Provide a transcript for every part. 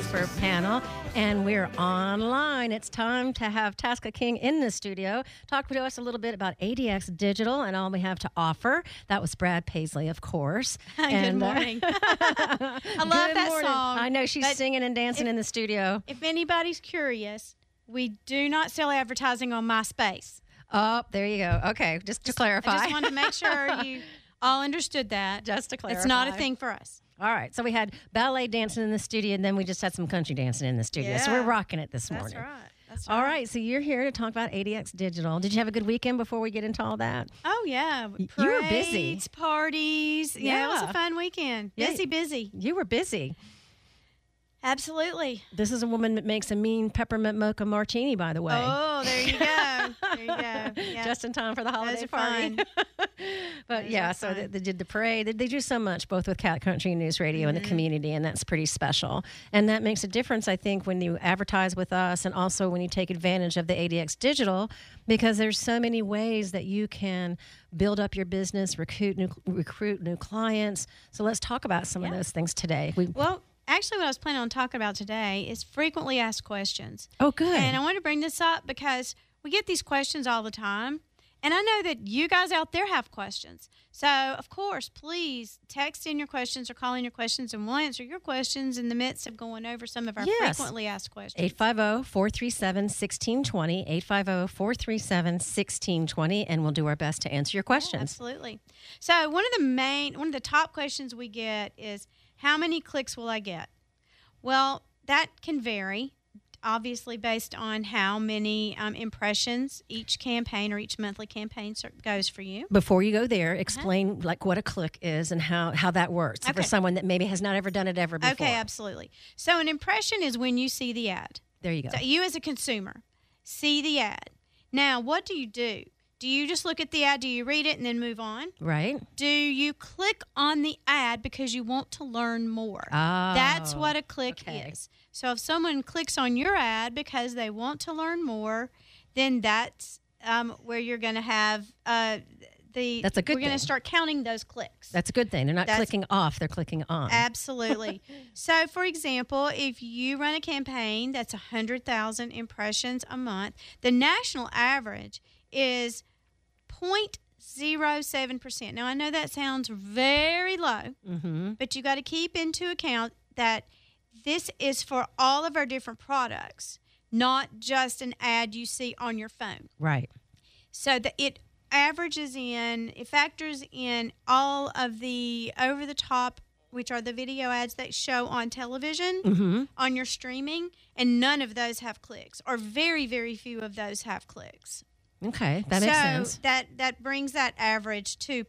expert panel, and we're online. It's time to have Tasca King in the studio talk to us a little bit about ADX Digital and all we have to offer. That was Brad Paisley, of course. Good morning. I love that song. I know she's singing and dancing in the studio. If anybody's curious, we do not sell advertising on MySpace. Oh, there you go. Okay, just to clarify. I just wanted to make sure you all understood that. Just to clarify. It's not a thing for us. All right, so we had ballet dancing in the studio, and then we just had some country dancing in the studio. So we're rocking it this morning. That's right. All right, so you're here to talk about ADX Digital. Did you have a good weekend before we get into all that? Oh, yeah. You were busy. Parades, parties. Yeah, it was a fun weekend. Busy. You were busy. Absolutely. This is a woman that makes a mean peppermint mocha martini, by the way. Oh, there you go. There you go. Yeah. Just in time for the holiday party. But yeah, so they did the parade. They do so much, both with Cat Country News Radio and the community, and that's pretty special. And that makes a difference, I think, when you advertise with us and also when you take advantage of the ADX Digital, because there's so many ways that you can build up your business, recruit new clients. So let's talk about some of those things today. Actually, what I was planning on talking about today is frequently asked questions. Oh, good. And I want to bring this up because we get these questions all the time. And I know that you guys out there have questions. So, of course, please text in your questions or call in your questions, and we'll answer your questions in the midst of going over some of our frequently asked questions. 850-437-1620, 850-437-1620, and we'll do our best to answer your questions. Absolutely. So one of the top questions we get is, how many clicks will I get? Well, that can vary, obviously, based on how many impressions each campaign or each monthly campaign goes for you. Before you go there, explain like what a click is and how that works for someone that maybe has not ever done it ever before. Okay, absolutely. So an impression is when you see the ad. There you go. So you as a consumer see the ad. Now, what do? Do you just look at the ad? Do you read it and then move on? Right. Do you click on the ad because you want to learn more? Oh, that's what a click is. So if someone clicks on your ad because they want to learn more, then that's where you're going to have that's a good thing. We're going to start counting those clicks. That's a good thing. They're not clicking off, they're clicking on. Absolutely. So, for example, if you run a campaign that's 100,000 impressions a month, the national average is 0.07%. Now, I know that sounds very low, but you got to keep into account that this is for all of our different products, not just an ad you see on your phone. Right. So that it factors in all of the over-the-top, which are the video ads that show on television, on your streaming, and none of those have clicks, or very, very few of those have clicks. Okay, that makes sense. So that brings that average to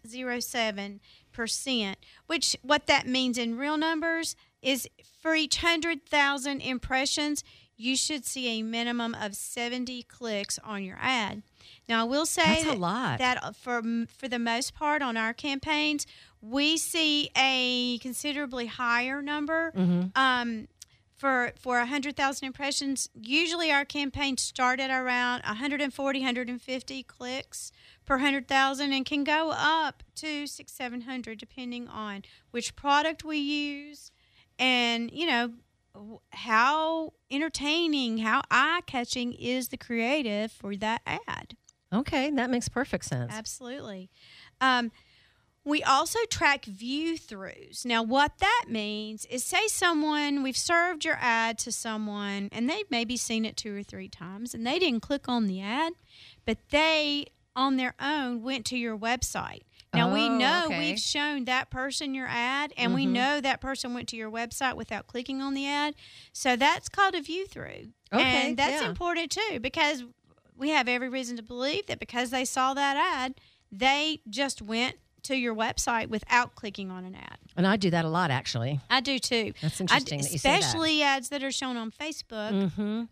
0.07%, which what that means in real numbers is for each 100,000 impressions, you should see a minimum of 70 clicks on your ad. Now, I will say that's a lot. That for the most part on our campaigns, we see a considerably higher number. For 100,000 impressions, usually our campaigns start at around 140, 150 clicks per 100,000 and can go up to 600-700 depending on which product we use and, how entertaining, how eye-catching is the creative for that ad. Okay, that makes perfect sense. Absolutely. We also track view-throughs. Now, what that means is, say we've served your ad to someone, and they've maybe seen it 2 or 3 times, and they didn't click on the ad, but they, on their own, went to your website. Now, we know we've shown that person your ad, and we know that person went to your website without clicking on the ad. So that's called a view-through. Okay, and that's important, too, because we have every reason to believe that because they saw that ad, they just went to your website without clicking on an ad. And I do that a lot, actually. I do, too. That's interesting that you say that. Especially ads that are shown on Facebook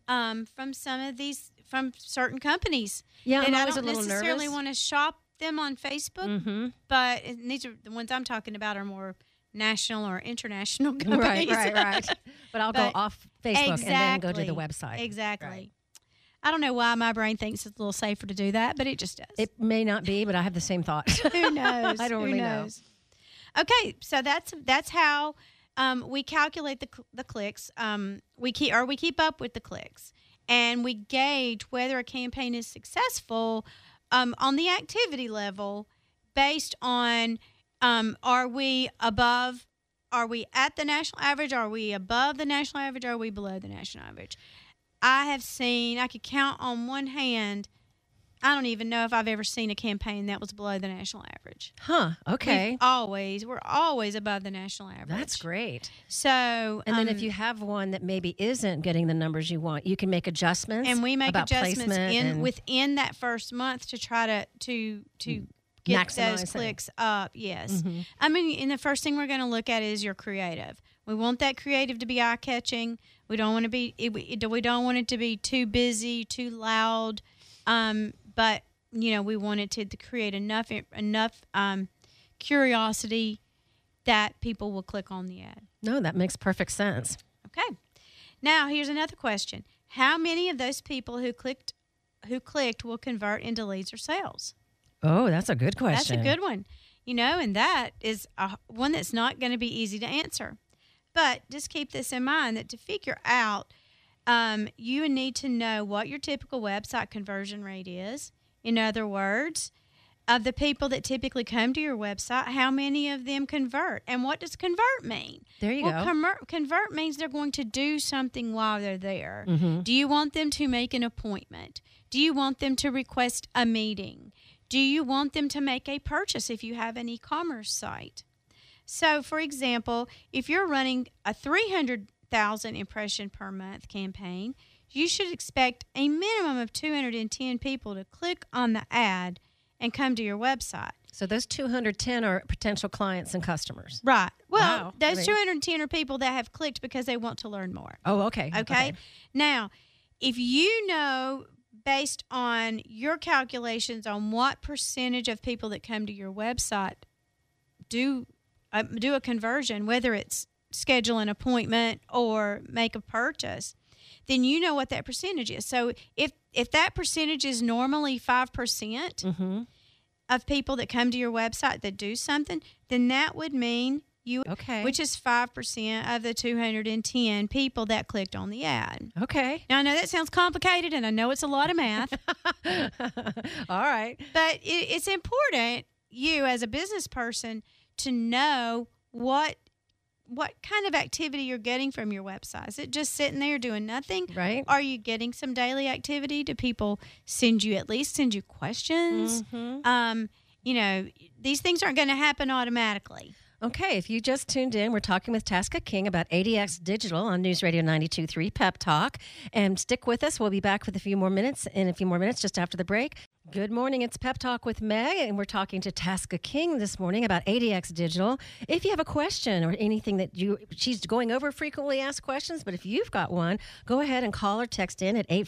from certain companies. Yeah, and I'm I always don't a little necessarily nervous. want to shop them on Facebook, but these are the ones I'm talking about are more national or international companies. Right. But I'll go off Facebook and then go to the website. Exactly. Right. I don't know why my brain thinks it's a little safer to do that, but it just does. It may not be, but I have the same thought. Who knows? I don't really know. Okay, so that's how we calculate the clicks. We keep up with the clicks, and we gauge whether a campaign is successful on the activity level based on are we at the national average? Are we above the national average? Are we below the national average? I could count on one hand. I don't even know if I've ever seen a campaign that was below the national average. Huh. Okay. We're always above the national average. That's great. So, and then if you have one that maybe isn't getting the numbers you want, you can make adjustments. And we make about adjustments within that first month to try to get maximize those clicks up. Yes. Mm-hmm. I mean, and the first thing we're going to look at is your creative. We want that creative to be eye catching. We don't want it to be too busy, too loud. But we want it to create enough curiosity that people will click on the ad. No, that makes perfect sense. Okay. Now here's another question: how many of those people who clicked will convert into leads or sales? Oh, that's a good question. That's a good one. And that is one that's not going to be easy to answer. But just keep this in mind that to figure out, you need to know what your typical website conversion rate is. In other words, of the people that typically come to your website, how many of them convert? And what does convert mean? There you go. Convert means they're going to do something while they're there. Mm-hmm. Do you want them to make an appointment? Do you want them to request a meeting? Do you want them to make a purchase if you have an e-commerce site? So, for example, if you're running a 300,000 impression per month campaign, you should expect a minimum of 210 people to click on the ad and come to your website. So those 210 are potential clients and customers. Right. Well, wow. Those 210 are people that have clicked because they want to learn more. Oh, okay. Okay. Now, if you know based on your calculations on what percentage of people that come to your website do a conversion, whether it's schedule an appointment or make a purchase, then you know what that percentage is. So if that percentage is normally 5% mm-hmm. of people that come to your website that do something, then that would mean which is 5% of the 210 people that clicked on the ad. Okay. Now, I know that sounds complicated, and I know it's a lot of math. All right. But it's important, you as a business person, to know what kind of activity you're getting from your website. Is it just sitting there doing nothing? Right. Are you getting some daily activity? Do people send you questions? Mm-hmm. These things aren't going to happen automatically. Okay, if you just tuned in, we're talking with Tasca King about ADX Digital on News Radio 92.3 Pep Talk. And stick with us. We'll be back with a few more minutes just after the break. Good morning. It's Pep Talk with Meg, and we're talking to Tasca King this morning about ADX Digital. If you have a question or anything that she's going over frequently asked questions, but if you've got one, go ahead and call or text in at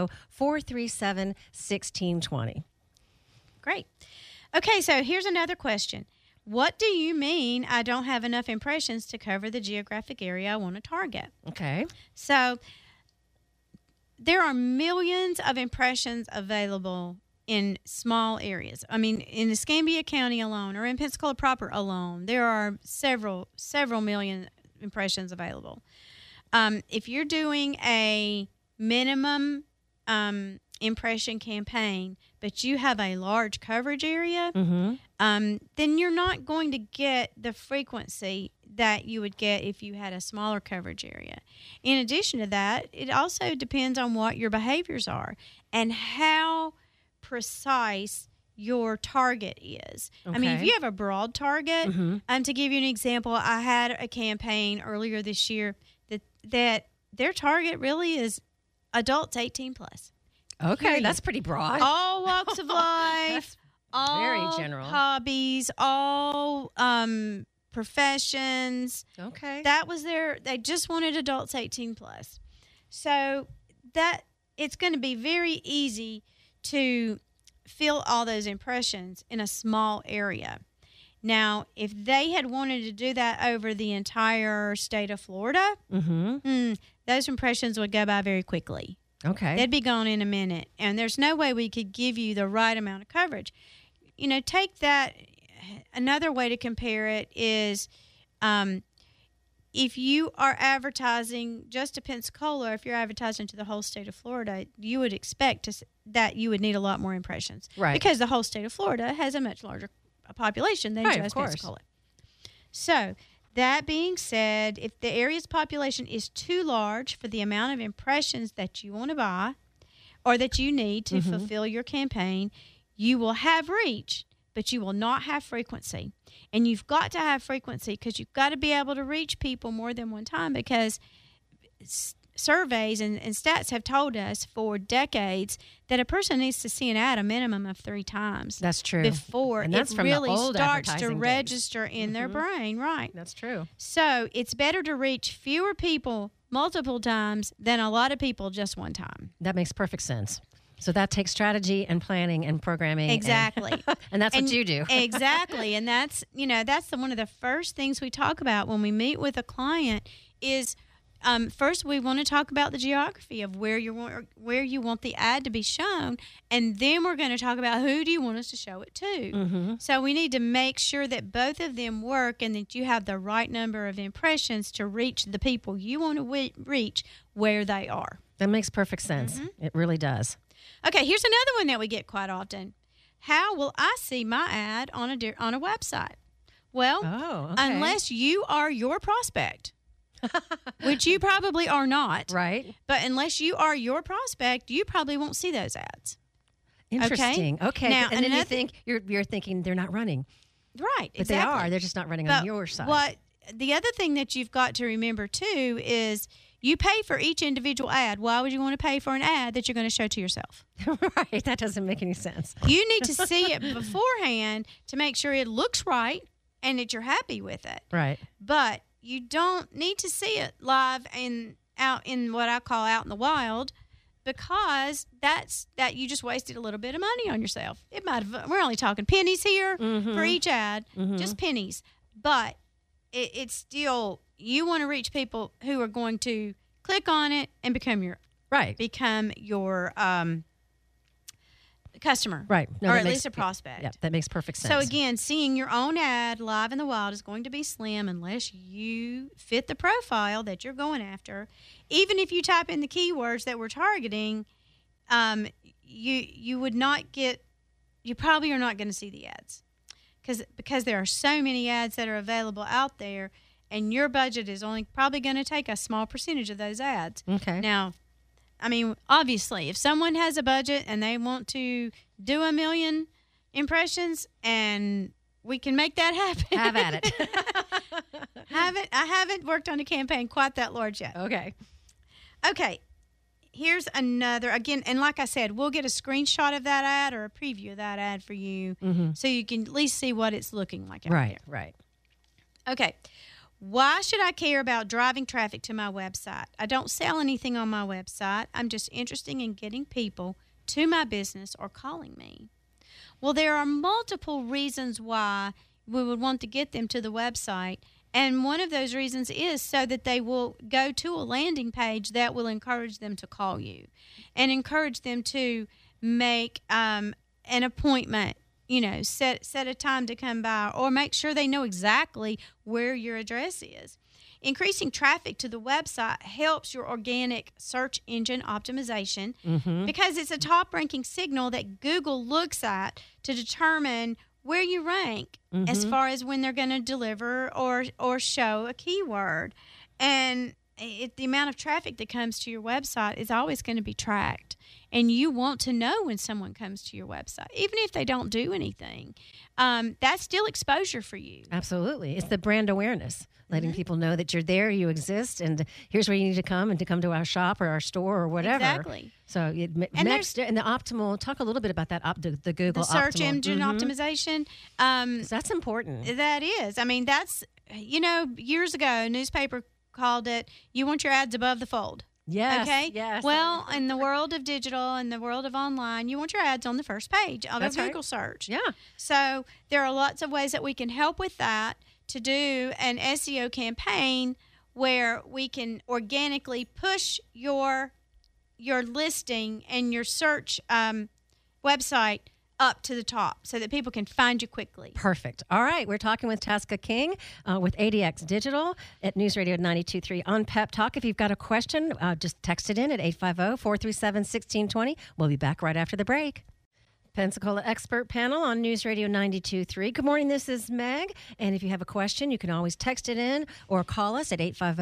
850-437-1620. Great. Okay, so here's another question. What do you mean I don't have enough impressions to cover the geographic area I want to target? Okay. So there are millions of impressions available in small areas. I mean, in Escambia County alone or in Pensacola proper alone, there are several million impressions available. If you're doing a minimum impression campaign, but you have a large coverage area, mm-hmm. Then you're not going to get the frequency that you would get if you had a smaller coverage area. In addition to that, it also depends on what your behaviors are and how precise your target is. Okay. I mean, if you have a broad target, mm-hmm. To give you an example, I had a campaign earlier this year that their target really is adults 18 plus. Okay, Period. That's pretty broad. All walks of life, all very general. hobbies, all professions. Okay. That was they just wanted adults 18 plus. So that it's going to be very easy to fill all those impressions in a small area. Now, if they had wanted to do that over the entire state of Florida, mm-hmm. Those impressions would go by very quickly. Okay. They'd be gone in a minute, and there's no way we could give you the right amount of coverage. Take that. Another way to compare it is if you are advertising just to Pensacola, if you're advertising to the whole state of Florida, you would expect that you would need a lot more impressions. Right. Because the whole state of Florida has a much larger population than just Pensacola. So, that being said, if the area's population is too large for the amount of impressions that you want to buy or that you need to fulfill your campaign, you will have reach, but you will not have frequency. And you've got to have frequency because you've got to be able to reach people more than one time, because surveys and stats have told us for decades that a person needs to see an ad a minimum of 3 times. That's true. Before and that's it from really the old starts to advertising register in their brain, right? That's true. So it's better to reach fewer people multiple times than a lot of people just one time. That makes perfect sense. So that takes strategy and planning and programming. Exactly. And that's what you do. Exactly. And that's one of the first things we talk about when we meet with a client is first we want to talk about the geography of where you want the ad to be shown, and then we're going to talk about who do you want us to show it to. So we need to make sure that both of them work and that you have the right number of impressions to reach the people you want to reach where they are. That makes perfect sense. It really does. Okay, here's another one that we get quite often. How will I see my ad on a website? Well, unless you are your prospect, which you probably are not. Right. But unless you are your prospect, you probably won't see those ads. Interesting. Okay. Now, and then you think you're thinking they're not running. Right. But they are. They're just not running on your side. The other thing that you've got to remember too is you pay for each individual ad. Why would you want to pay for an ad that you're going to show to yourself? Right. That doesn't make any sense. You need to see it beforehand to make sure it looks right and that you're happy with it. Right. But you don't need to see it live and out in what I call out in the wild, because that you just wasted a little bit of money on yourself. It might have, we're only talking pennies here for each ad, just pennies. But it's still, you want to reach people who are going to click on it and become your customer, right? No, or at least a prospect. Yeah, that makes perfect sense. So again, seeing your own ad live in the wild is going to be slim unless you fit the profile that you're going after. Even if you type in the keywords that we're targeting, you would not get. You probably are not going to see the ads because there are so many ads that are available out there, and your budget is only probably going to take a small percentage of those ads. Okay. Now, I mean, obviously, if someone has a budget and they want to do 1 million impressions and we can make that happen. Have at it. I haven't worked on a campaign quite that large yet. Okay. Here's another, again, and like I said, we'll get a screenshot of that ad or a preview of that ad for you so you can at least see what it's looking like out there. Right. Okay. Why should I care about driving traffic to my website? I don't sell anything on my website. I'm just interested in getting people to my business or calling me. Well, there are multiple reasons why we would want to get them to the website. And one of those reasons is so that they will go to a landing page that will encourage them to call you and encourage them to make an appointment. You know, set a time to come by, or make sure they know exactly where your address is. Increasing traffic to the website helps your organic search engine optimization because it's a top-ranking signal that Google looks at to determine where you rank as far as when they're going to deliver or show a keyword. And the amount of traffic that comes to your website is always going to be tracked. And you want to know when someone comes to your website, even if they don't do anything. That's still exposure for you. Absolutely. It's the brand awareness, letting people know that you're there, you exist, and here's where you need to come to our shop or our store or whatever. Exactly. So and the optimal, talk a little bit about that, the Google the search optimal. engine optimization. That's important. That is. I mean, that's, years ago, a newspaper called it, you want your ads above the fold. Yes. Okay. Yes. Well, in the world of digital and the world of online, you want your ads on the first page of a Google search. Yeah. So there are lots of ways that we can help with that to do an SEO campaign where we can organically push your listing and your search website up to the top so that people can find you quickly. Perfect. All right. We're talking with Tasca King with ADX Digital at News Radio 92.3 on Pep Talk. If you've got a question, just text it in at 850-437-1620. We'll be back right after the break. Pensacola Expert Panel on News Radio 92.3. Good morning, this is Meg. And if you have a question, you can always text it in or call us at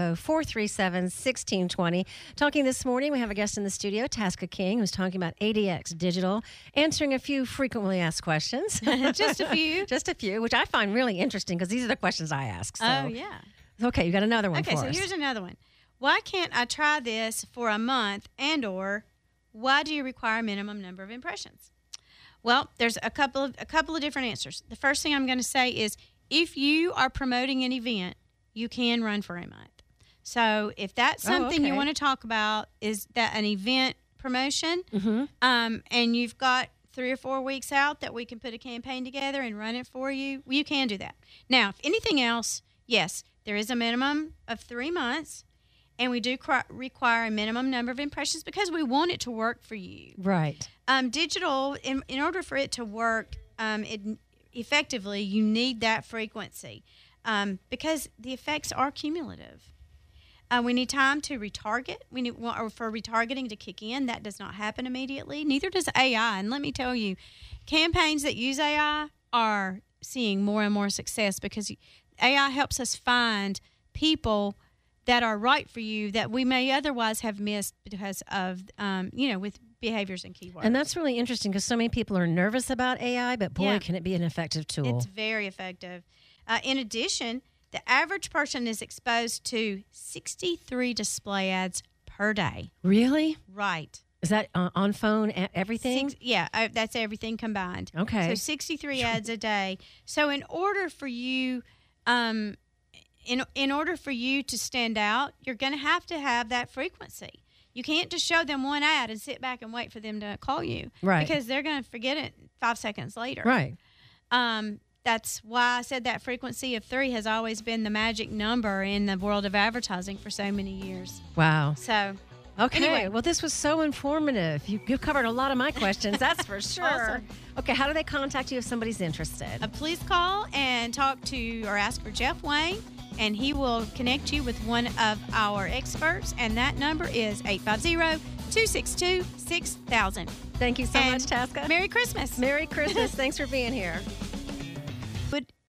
850-437-1620. Talking this morning, we have a guest in the studio, Tasca King, who's talking about ADX Digital, answering a few frequently asked questions. Just a few. Just a few, which I find really interesting because these are the questions I ask. So. Oh, yeah. Okay, you got another one for us. Okay, so here's another one. Why can't I try this for a month, and/or why do you require a minimum number of impressions? Well, there's a couple of different answers. The first thing I'm going to say is if you are promoting an event, you can run for a month. So if that's something you want to talk about, is that an event promotion, and you've got 3 or 4 weeks out that we can put a campaign together and run it for you, you can do that. Now, if anything else, yes, there is a minimum of 3 months. And we do require a minimum number of impressions because we want it to work for you. Right. Digital, in order for it to work effectively, you need that frequency because the effects are cumulative. We need time to retarget. Or for retargeting to kick in. That does not happen immediately. Neither does AI. And let me tell you, campaigns that use AI are seeing more and more success because AI helps us find people that are right for you that we may otherwise have missed because of, with behaviors and keywords. And that's really interesting because so many people are nervous about AI, but boy, can it be an effective tool. It's very effective. In addition, the average person is exposed to 63 display ads per day. Really? Right. Is that on phone, everything? That's everything combined. Okay. So 63 ads a day. So in order for you... In order for you to stand out, you're going to have that frequency. You can't just show them one ad and sit back and wait for them to call you. Right. Because they're going to forget it 5 seconds later. Right. That's why I said that frequency of 3 has always been the magic number in the world of advertising for so many years. Wow. So... Okay, anyway. Well, this was so informative. You covered a lot of my questions, that's for sure. Awesome. Okay, how do they contact you if somebody's interested? Please call and talk to or ask for Jeff Wayne, and he will connect you with one of our experts, and that number is 850-262-6000. Thank you so much, Tasca. Merry Christmas. Merry Christmas. Thanks for being here.